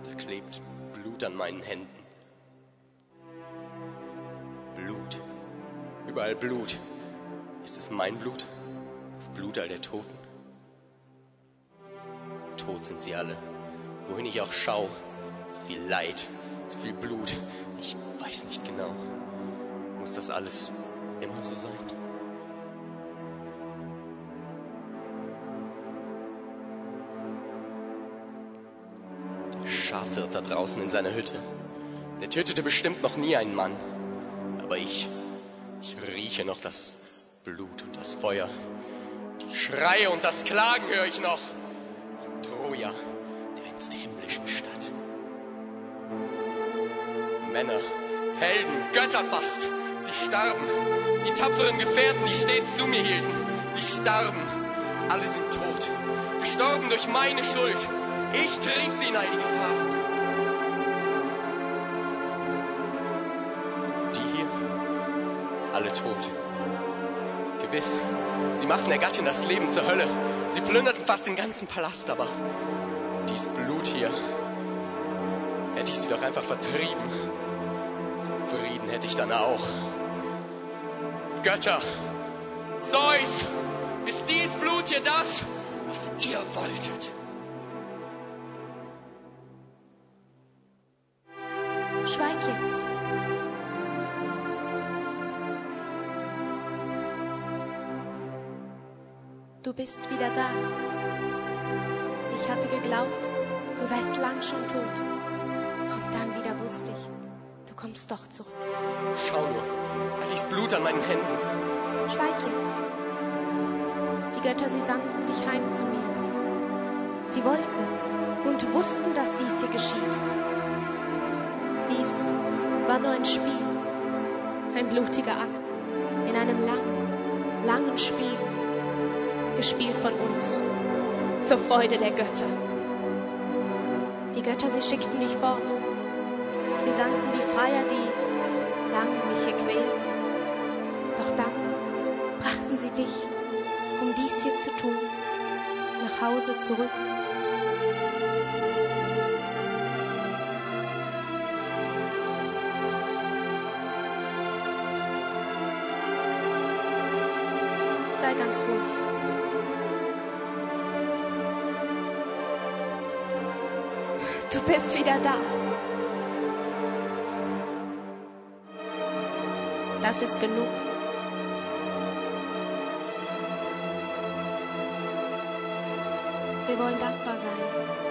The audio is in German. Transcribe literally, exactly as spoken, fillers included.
Da klebt Blut an meinen Händen. Blut. Überall Blut. Ist es mein Blut? Das Blut all der Toten? Tot sind sie alle. Wohin ich auch schaue, so viel Leid, so viel Blut. Ich weiß nicht genau. Muss das alles immer so sein? Der Schafhirt da draußen in seiner Hütte, der tötete bestimmt noch nie einen Mann. Aber ich, ich rieche noch das Blut und das Feuer. Die Schreie und das Klagen höre ich noch. Von Troja, der einst himmlischen Stadt. Männer, Helden, Götter fast, sie starben. Die tapferen Gefährten, die stets zu mir hielten, sie starben. Alle sind tot, gestorben durch meine Schuld. Ich trieb sie in all die Gefahren. Die hier, alle tot. Gewiss, sie machten der Gattin das Leben zur Hölle. Sie plünderten fast den ganzen Palast, aber dies Blut hier, hätte ich sie doch einfach vertrieben. Frieden hätte ich dann auch. Götter, Zeus, ist dies Blut hier das, was ihr wolltet? Schweig jetzt. Du bist wieder da. Ich hatte geglaubt, du seist lang schon tot. Und dann wieder wusste ich, du kommst doch zurück. Schau nur, all dies Blut an meinen Händen. Schweig jetzt. Die Götter, sie sandten dich heim zu mir. Sie wollten und wussten, dass dies hier geschieht. Dies war nur ein Spiel, ein blutiger Akt in einem langen, langen Spiel, gespielt von uns, zur Freude der Götter. Die Götter, sie schickten dich fort. Sie sandten die Freier, die lang mich hier quälten. Doch dann brachten sie dich, um dies hier zu tun, nach Hause zurück. Sei ganz ruhig. Du bist wieder da. Das ist genug. Wir wollen dankbar sein